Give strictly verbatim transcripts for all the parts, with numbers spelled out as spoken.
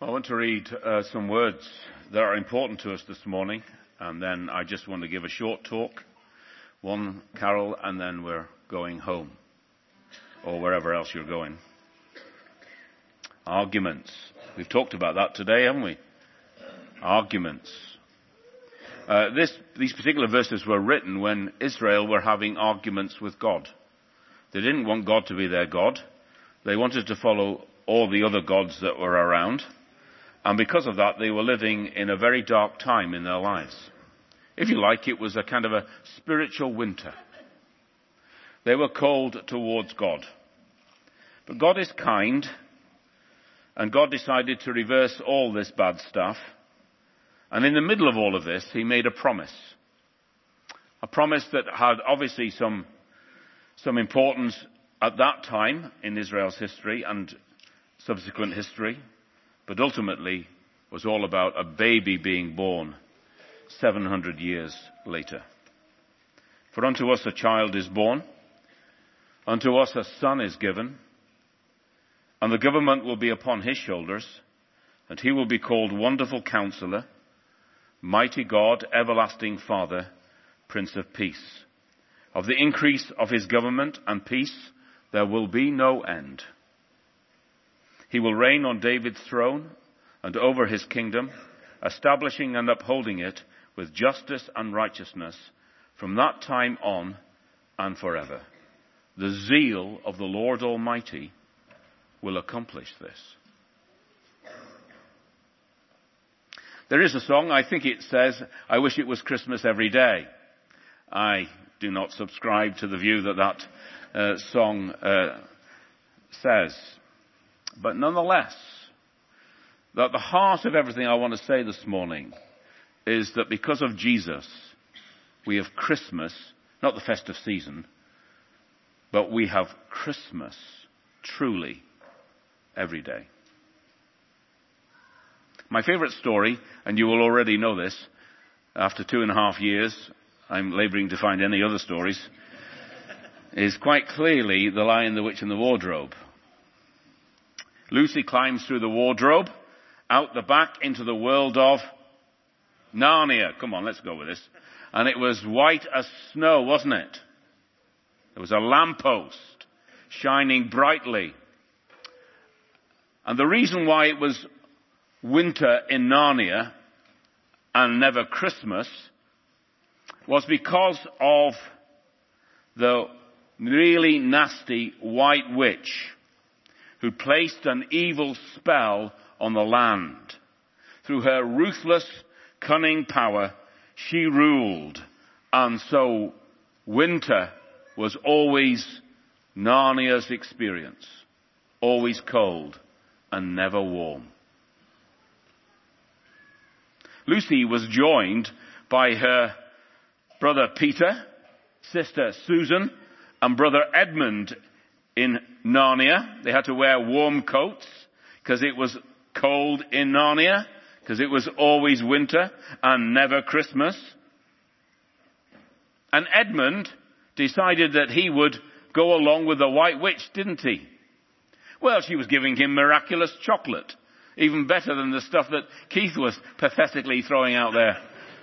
I want to read uh, some words that are important to us this morning, and then I just want to give a short talk, one carol, and then we're going home, or wherever else you're going. Arguments. We've talked about that today, haven't we? Arguments. Uh, this, these particular verses were written when Israel were having arguments with God. They didn't want God to be their God. They wanted to follow all the other gods that were around. And because of that, they were living in a very dark time in their lives. If you like, it was a kind of a spiritual winter. They were cold towards God. But God is kind, and God decided to reverse all this bad stuff. And in the middle of all of this, he made a promise. A promise that had obviously some, some importance at that time in Israel's history and subsequent history, but ultimately was all about a baby being born seven hundred years later. For unto us a child is born, unto us a son is given, and the government will be upon his shoulders, and he will be called Wonderful Counselor, Mighty God, Everlasting Father, Prince of Peace. Of the increase of his government and peace there will be no end. He will reign on David's throne and over his kingdom, establishing and upholding it with justice and righteousness from that time on and forever. The zeal of the Lord Almighty will accomplish this. There is a song, I think it says, I wish it was Christmas every day. I do not subscribe to the view that that uh, song uh, says. But nonetheless, that the heart of everything I want to say this morning is that because of Jesus, we have Christmas, not the festive season, but we have Christmas truly every day. My favorite story, and you will already know this, after two and a half years, I'm laboring to find any other stories, is quite clearly The Lion, the Witch and the Wardrobe. Lucy climbs through the wardrobe, out the back into the world of Narnia. Come on, let's go with this. And it was white as snow, wasn't it? There was a lamppost shining brightly. And the reason why it was winter in Narnia and never Christmas was because of the really nasty white witch who placed an evil spell on the land. Through her ruthless, cunning power, she ruled. And so winter was always Narnia's experience. Always cold and never warm. Lucy was joined by her brother Peter, sister Susan, and brother Edmund in Narnia. They had to wear warm coats because it was cold in Narnia, because it was always winter and never Christmas. And Edmund decided that he would go along with the White Witch, didn't he? Well, she was giving him miraculous chocolate, even better than the stuff that Keith was pathetically throwing out there.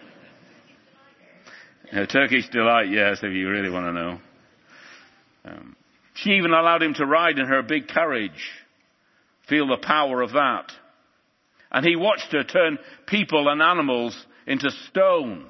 A Turkish delight, yes, if you really want to know. Um, She even allowed him to ride in her big carriage. Feel the power of that. And he watched her turn people and animals into stone.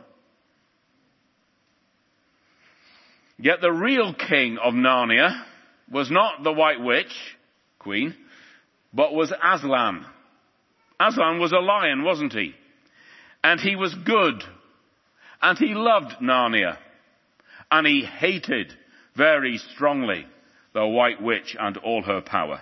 Yet the real king of Narnia was not the White Witch, Queen, but was Aslan. Aslan was a lion, wasn't he? And he was good. And he loved Narnia. And he hated very strongly the White Witch and all her power.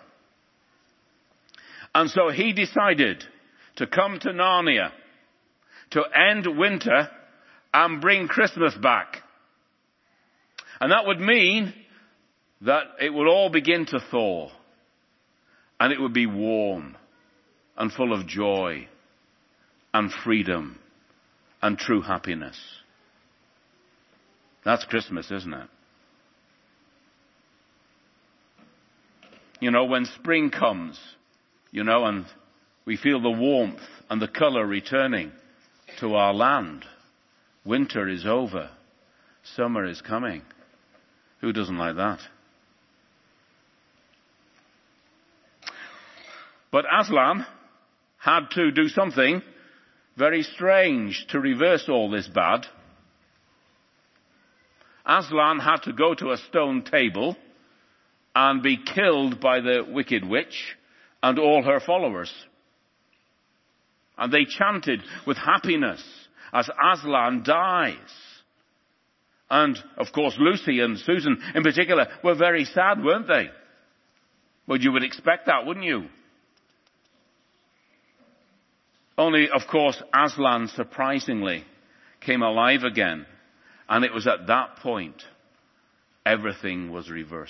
And so he decided to come to Narnia to end winter and bring Christmas back. And that would mean that it would all begin to thaw, and it would be warm and full of joy and freedom and true happiness. That's Christmas, isn't it? You know, when spring comes, you know, and We feel the warmth and the colour returning to our land. Winter is over. Summer is coming. Who doesn't like that? But Aslan had to do something very strange to reverse all this bad. Aslan had to go to a stone table and be killed by the wicked witch and all her followers. And they chanted with happiness as Aslan dies. And, of course, Lucy and Susan in particular were very sad, weren't they? Well, you would expect that, wouldn't you? Only, of course, Aslan surprisingly came alive again. And it was at that point everything was reversed.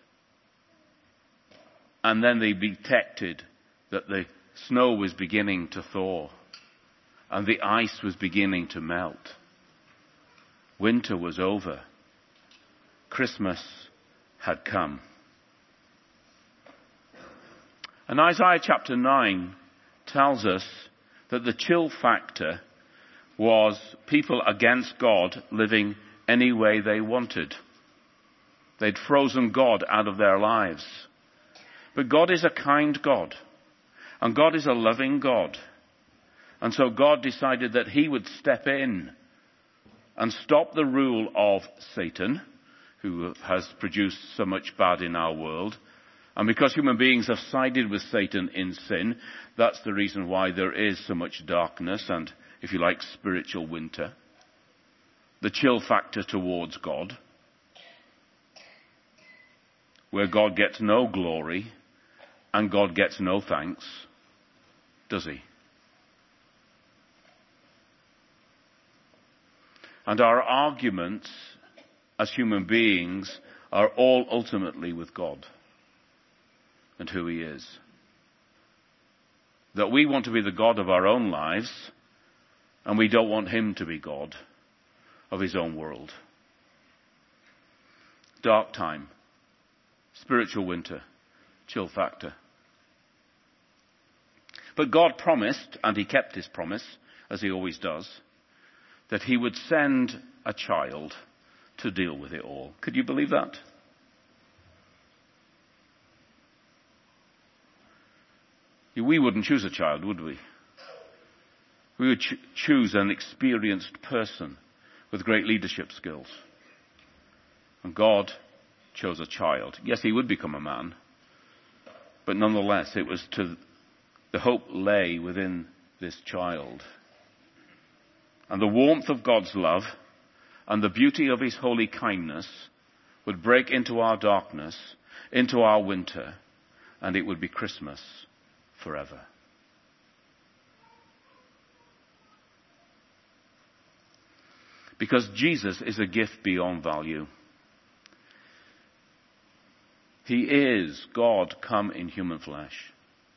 And then they detected that the snow was beginning to thaw. And the ice was beginning to melt. Winter was over. Christmas had come. And Isaiah chapter nine tells us that the chill factor was people against God living any way they wanted. They'd frozen God out of their lives. But God is a kind God. And God is a loving God. And so God decided that he would step in and stop the rule of Satan, who has produced so much bad in our world. And because human beings have sided with Satan in sin, that's the reason why there is so much darkness and, if you like, spiritual winter. The chill factor towards God, where God gets no glory and God gets no thanks, does he? And our arguments as human beings are all ultimately with God and who he is. That we want to be the God of our own lives, and we don't want him to be God of his own world. Dark time, spiritual winter, chill factor. But God promised, and he kept his promise, as he always does, that he would send a child to deal with it all. Could you believe that? We wouldn't choose a child, would we? We would ch- choose an experienced person with great leadership skills. And God chose a child. Yes, he would become a man. But nonetheless, it was to, the hope lay within this child. And the warmth of God's love and the beauty of his holy kindness would break into our darkness, into our winter, and it would be Christmas forever. Because Jesus is a gift beyond value. He is God come in human flesh.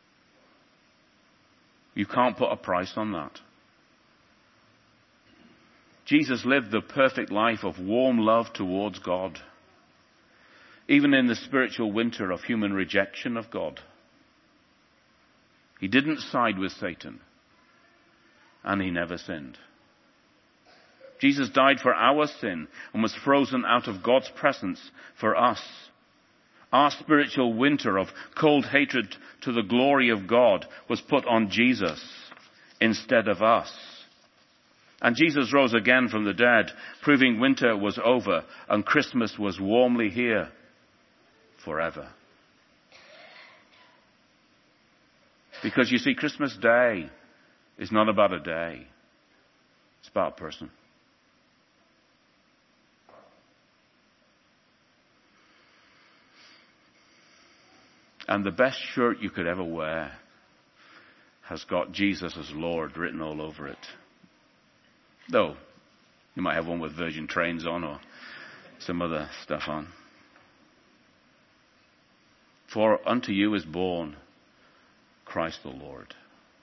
You can't put a price on that. Jesus lived the perfect life of warm love towards God, even in the spiritual winter of human rejection of God. He didn't side with Satan, and he never sinned. Jesus died for our sin and was frozen out of God's presence for us. Our spiritual winter of cold hatred to the glory of God was put on Jesus instead of us. And Jesus rose again from the dead, proving winter was over and Christmas was warmly here forever. Because you see, Christmas Day is not about a day. It's about a person. And the best shirt you could ever wear has got Jesus as Lord written all over it. Though, you might have one with Virgin Trains on or some other stuff on. For unto you is born Christ the Lord.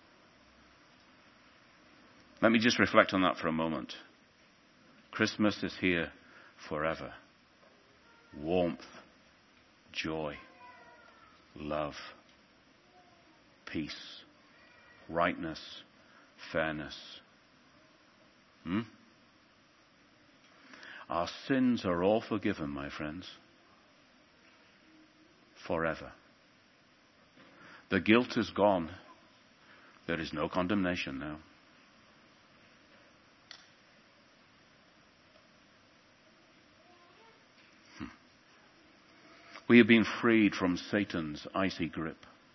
Let me just reflect on that for a moment. Christmas is here forever. Warmth, joy, love, peace, rightness, fairness. Hmm? Our sins are all forgiven, my friends. Forever. The guilt is gone. There is no condemnation now. Hmm. We have been freed from Satan's icy grip.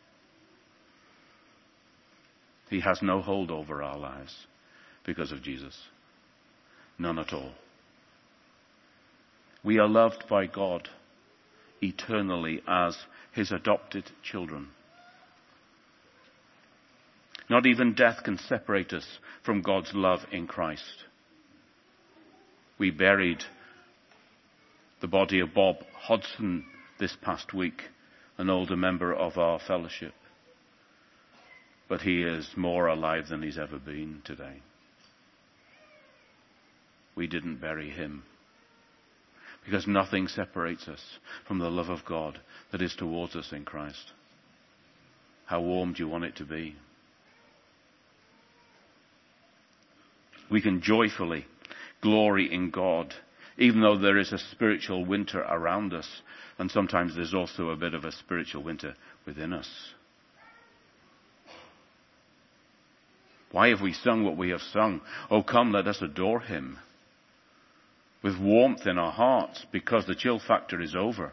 He has no hold over our lives because of Jesus. None at all. We are loved by God eternally as his adopted children. Not even death can separate us from God's love in Christ. We buried the body of Bob Hodgson this past week, an older member of our fellowship. But he is more alive than he's ever been today. We didn't bury him, because nothing separates us from the love of God that is towards us in Christ. How warm do you want it to be? We can joyfully glory in God, even though there is a spiritual winter around us, and sometimes there's also a bit of a spiritual winter within us. Why have we sung what we have sung? Oh, come, let us adore him with warmth in our hearts, because the chill factor is over.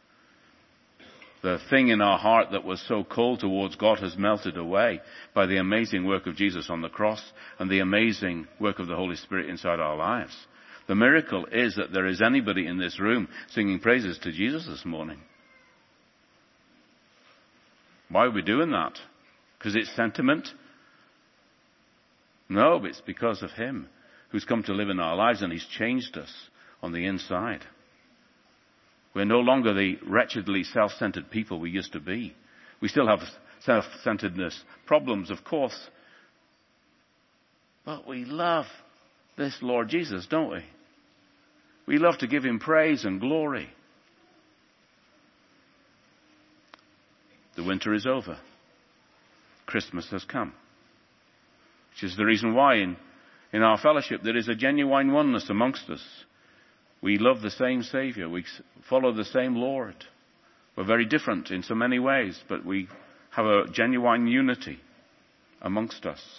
The thing in our heart that was so cold towards God has melted away by the amazing work of Jesus on the cross and the amazing work of the Holy Spirit inside our lives. The miracle is that there is anybody in this room singing praises to Jesus this morning. Why are we doing that? Because it's sentiment? No, it's because of him who's come to live in our lives, and he's changed us on the inside. We're no longer the wretchedly self-centered people we used to be. We still have self-centeredness problems, of course. But we love this Lord Jesus, don't we? We love to give him praise and glory. The winter is over. Christmas has come. Which is the reason why in, in our fellowship there is a genuine oneness amongst us. We love the same Saviour. We follow the same Lord. We're very different in so many ways, but we have a genuine unity amongst us.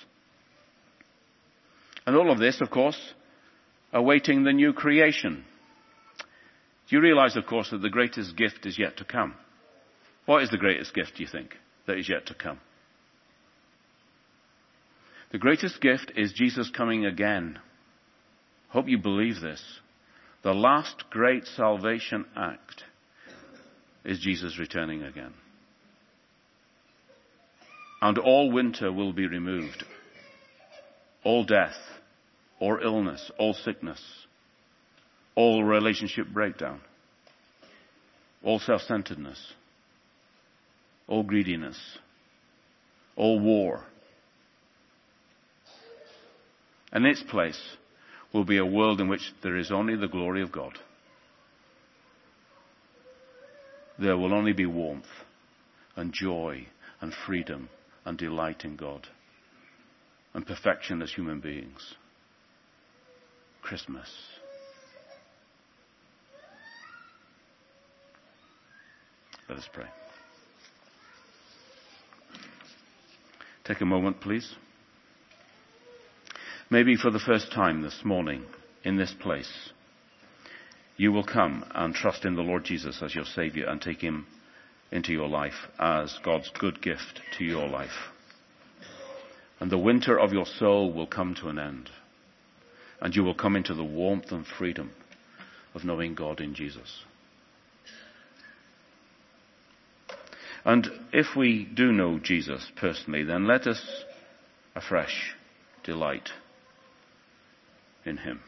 And all of this, of course, awaiting the new creation. Do you realize, of course, that the greatest gift is yet to come? What is the greatest gift, do you think, that is yet to come? The greatest gift is Jesus coming again. Hope you believe this. The last great salvation act is Jesus returning again. And all winter will be removed. All death, all illness, all sickness, all relationship breakdown, all self-centeredness, all greediness, all war. And its place will be a world in which there is only the glory of God. There will only be warmth and joy and freedom and delight in God and perfection as human beings. Christmas. Let us pray. Take a moment, please. Maybe for the first time this morning in this place, you will come and trust in the Lord Jesus as your Saviour and take him into your life as God's good gift to your life. And the winter of your soul will come to an end. And you will come into the warmth and freedom of knowing God in Jesus. And if we do know Jesus personally, then let us afresh delight in him.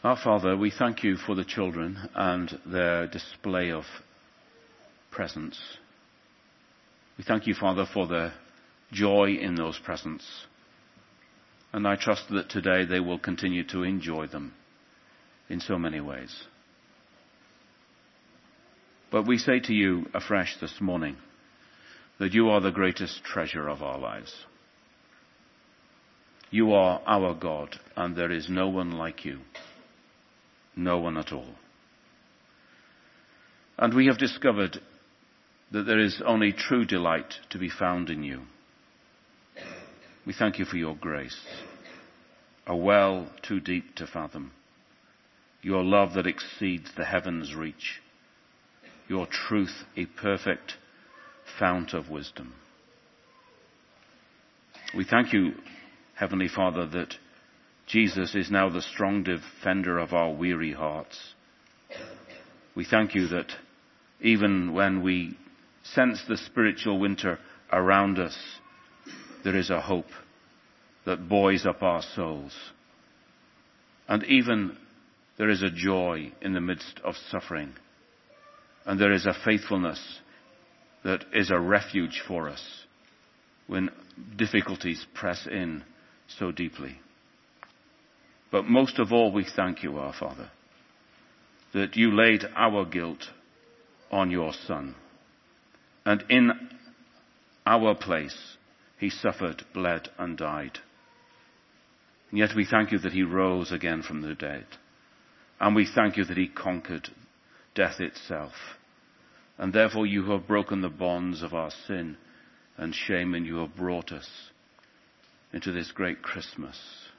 Our Father, we thank you for the children and their display of presents. We thank you, Father, for the joy in those presents. And I trust that today they will continue to enjoy them in so many ways. But we say to you afresh this morning that you are the greatest treasure of our lives. You are our God, and there is no one like you. No one at all. And we have discovered that there is only true delight to be found in you. We thank you for your grace, a well too deep to fathom, your love that exceeds the heavens' reach, your truth a perfect fount of wisdom. We thank you, Heavenly Father, that Jesus is now the strong defender of our weary hearts. We thank you that even when we sense the spiritual winter around us, there is a hope that buoys up our souls. And even there is a joy in the midst of suffering. And there is a faithfulness that is a refuge for us when difficulties press in so deeply. But most of all, we thank you, our Father, that you laid our guilt on your Son. And in our place, he suffered, bled, and died. And yet we thank you that he rose again from the dead. And we thank you that he conquered death itself. And therefore you have broken the bonds of our sin and shame, and you have brought us into this great Christmas.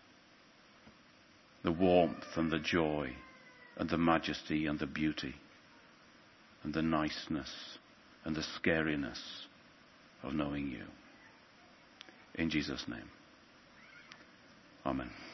The warmth and the joy and the majesty and the beauty and the niceness and the scariness of knowing you. In Jesus' name. Amen.